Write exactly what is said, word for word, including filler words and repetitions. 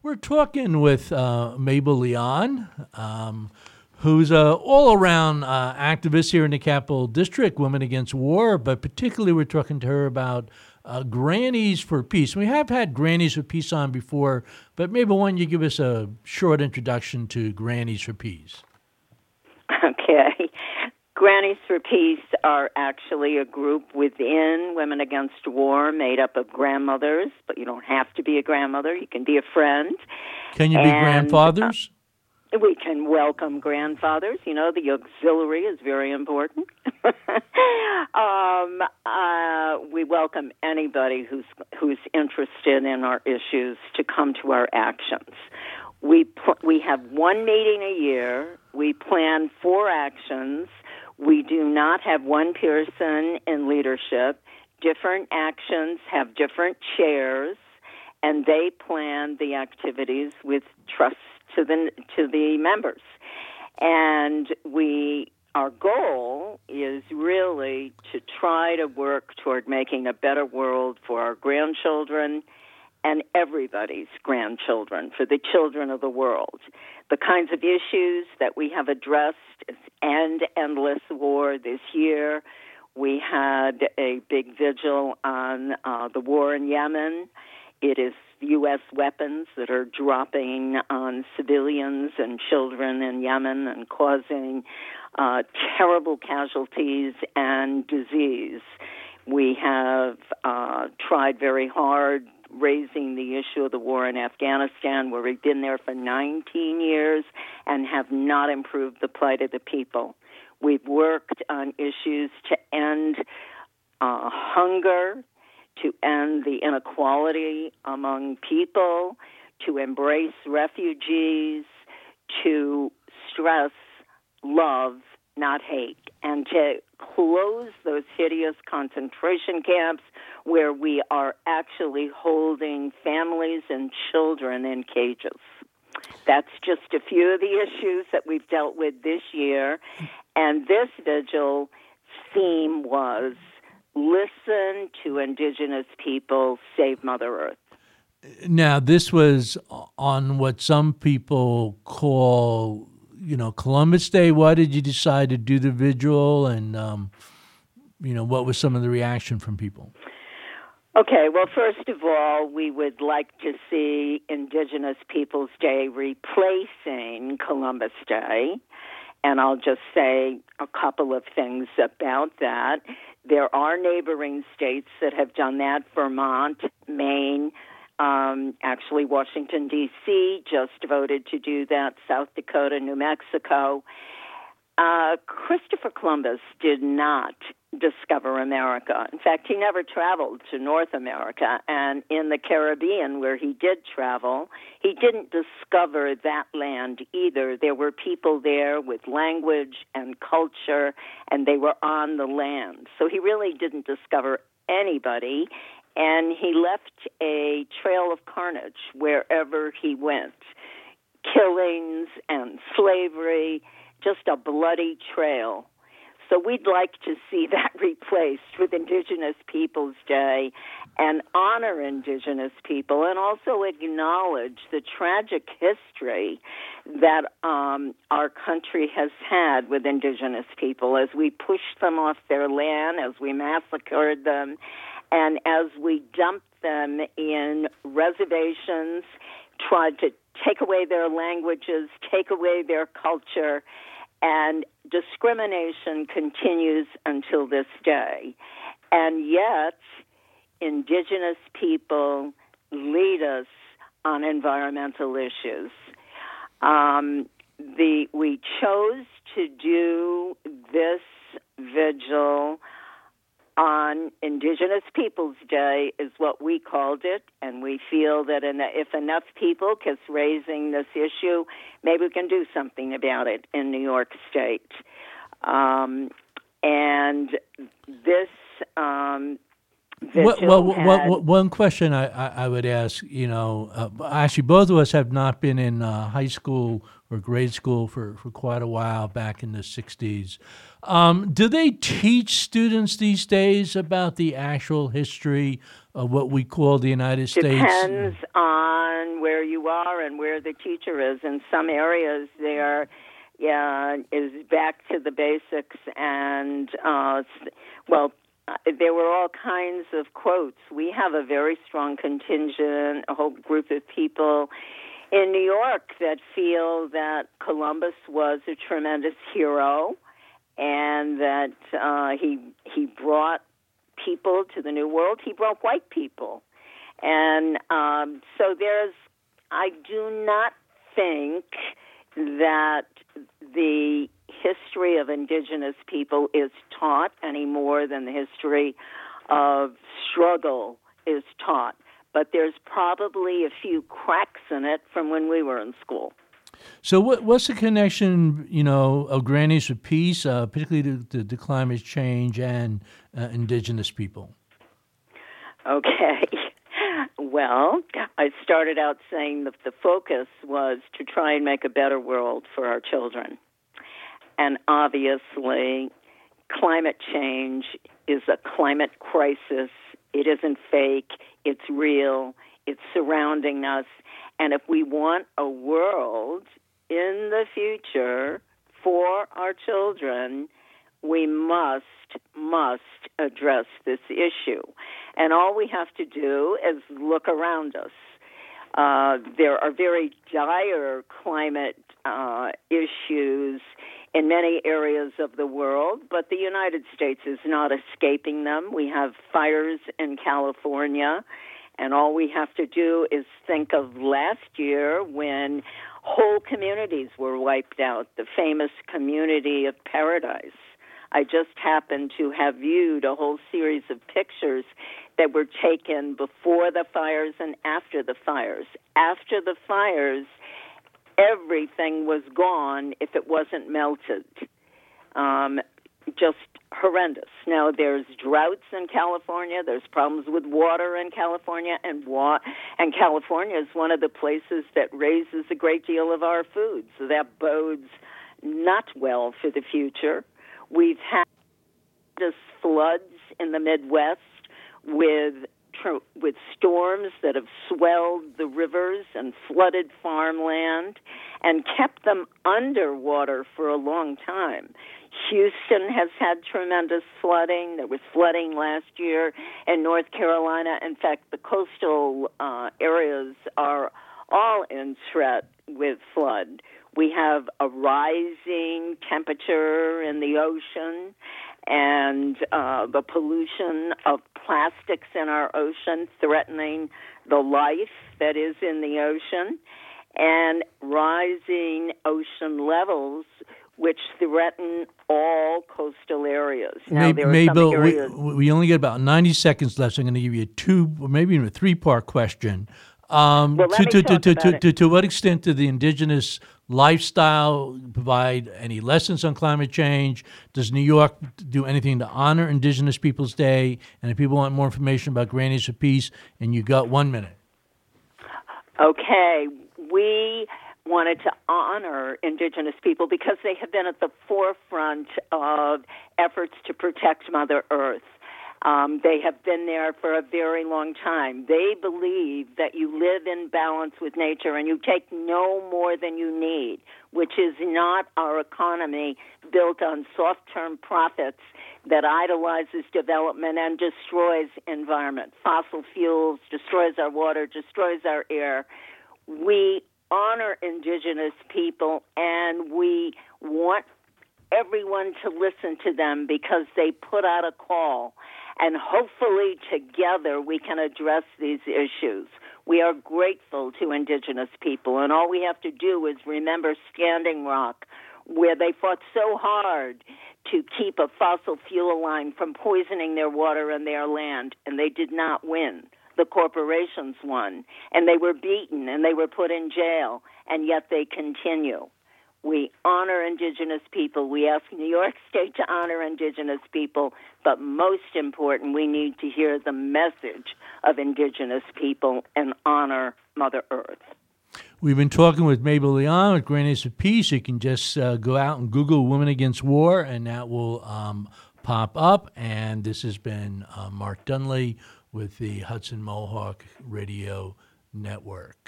We're talking with uh, Mabel Leon, um, who's a all-around uh, activist here in the Capital District, Women Against War, but particularly we're talking to her about uh, Grannies for Peace. We have had Grannies for Peace on before, but Mabel, why don't you give us a short introduction to Grannies for Peace? Okay. Grannies for Peace are actually a group within Women Against War made up of grandmothers, but you don't have to be a grandmother. You can be a friend. Can you be and, grandfathers? Uh, we can welcome grandfathers. You know, the auxiliary is very important. um, uh, we welcome anybody who's who's interested in our issues to come to our actions. We pl- we have one meeting a year. We plan four actions. We do not have one person in leadership. Different actions have different chairs, and they plan the activities with trust to the to the members. And we our goal is really to try to work toward making a better world for our grandchildren and everybody's grandchildren, for the children of the world. The kinds of issues that we have addressed is end endless war this year. We had a big vigil on uh, the war in Yemen. It is U S weapons that are dropping on civilians and children in Yemen and causing uh, terrible casualties and disease. We have uh, tried very hard raising the issue of the war in Afghanistan, where we've been there for nineteen years and have not improved the plight of the people. We've worked on issues to end uh, hunger, to end the inequality among people, to embrace refugees, to stress love, not hate, and to close those hideous concentration camps where we are actually holding families and children in cages. That's just a few of the issues that we've dealt with this year. And this vigil theme was listen to indigenous people, save Mother Earth. Now, this was on what some people call, you know, Columbus Day. Why did you decide to do the vigil, and, um, you know, what was some of the reaction from people? Okay, well, first of all, we would like to see Indigenous Peoples Day replacing Columbus Day. And I'll just say a couple of things about that. There are neighboring states that have done that. Vermont, Maine, um, actually Washington, D C just voted to do that. South Dakota, New Mexico. Uh, Christopher Columbus did not discover America. In fact, he never traveled to North America. And in the Caribbean, where he did travel, he didn't discover that land either. There were people there with language and culture, and they were on the land. So he really didn't discover anybody, and he left a trail of carnage wherever he went. Killings and slavery, just a bloody trail. So we'd like to see that replaced with Indigenous Peoples Day and honor Indigenous people, and also acknowledge the tragic history that um, our country has had with Indigenous people as we pushed them off their land, as we massacred them, and as we dumped them in reservations, tried to take away their languages, take away their culture, and discrimination continues until this day. And yet, Indigenous people lead us on environmental issues. Um, the we chose to do this vigil on Indigenous Peoples Day, is what we called it, and we feel that if enough people keep raising this issue, maybe we can do something about it in New York State. Um, and this um, Well, well, Vigil well, had well, one question I, I, I would ask, you know, uh, actually, both of us have not been in uh, high school or grade school for, for quite a while back in the sixties. Um, do they teach students these days about the actual history of what we call the United States? depends on where you are and where the teacher is. In some areas, there yeah, is back to the basics, and uh, s- well, uh, there were all kinds of quotes. We have a very strong contingent, a whole group of people in New York that feel that Columbus was a tremendous hero and that uh, he he brought people to the New World. He brought white people. And um, so there's, I do not think that the history of indigenous people is taught any more than the history of struggle is taught. But there's probably a few cracks in it from when we were in school. So, what, what's the connection, you know, of Grannies for Peace, uh, particularly to, to, to climate change and uh, indigenous people? Okay. Well, I started out saying that the focus was to try and make a better world for our children. And obviously, climate change is a climate crisis. It isn't fake. It's real. It's surrounding us. And if we want a world in the future for our children, we must, must address this issue. And all we have to do is look around us. Uh, there are very dire climate uh, issues in many areas of the world, but the United States is not escaping them. We have fires in California, and all we have to do is think of last year when whole communities were wiped out, the famous community of Paradise. I just happened to have viewed a whole series of pictures that were taken before the fires and after the fires. After the fires, everything was gone if it wasn't melted. Um, just horrendous. Now, there's droughts in California. There's problems with water in California, and wa- and California is one of the places that raises a great deal of our food. So that bodes not well for the future. We've had this floods in the Midwest with tr- with storms that have swelled the rivers and flooded farmland and kept them underwater for a long time. Houston has had tremendous flooding. There was flooding last year in North Carolina. In fact, the coastal uh, areas are all in threat with flood. We have a rising temperature in the ocean, and uh, the pollution of plastics in our ocean threatening the life that is in the ocean, and rising ocean levels which threaten all coastal areas. Now, Maybe, there are Mabel, some areas. we, we only get about ninety seconds left, so I'm going to give you a two or maybe even a three-part question. Um, Well, let to, me to, talk to, about to, it. to, to what extent did the indigenous lifestyle provide any lessons on climate change? Does New York do anything to honor Indigenous Peoples Day? And if people want more information about Grannies for Peace, and you got one minute. Okay, we wanted to honor Indigenous people because they have been at the forefront of efforts to protect Mother Earth. Um, they have been there for a very long time. They believe that you live in balance with nature and you take no more than you need, which is not our economy built on soft-term profits that idolizes development and destroys environment. Fossil fuels, destroys our water, destroys our air. We honor Indigenous people, and we want everyone to listen to them because they put out a call. And hopefully together we can address these issues. We are grateful to Indigenous people, and all we have to do is remember Standing Rock, where they fought so hard to keep a fossil fuel line from poisoning their water and their land, and they did not win. The corporations won, and they were beaten, and they were put in jail, and yet they continue. We honor Indigenous people. We ask New York State to honor Indigenous people. But most important, we need to hear the message of Indigenous people and honor Mother Earth. We've been talking with Mabel Leon with Grand Ace of Peace. You can just uh, go out and Google Women Against War, and that will um, pop up. And this has been uh, Mark Dunley with the Hudson Mohawk Radio Network.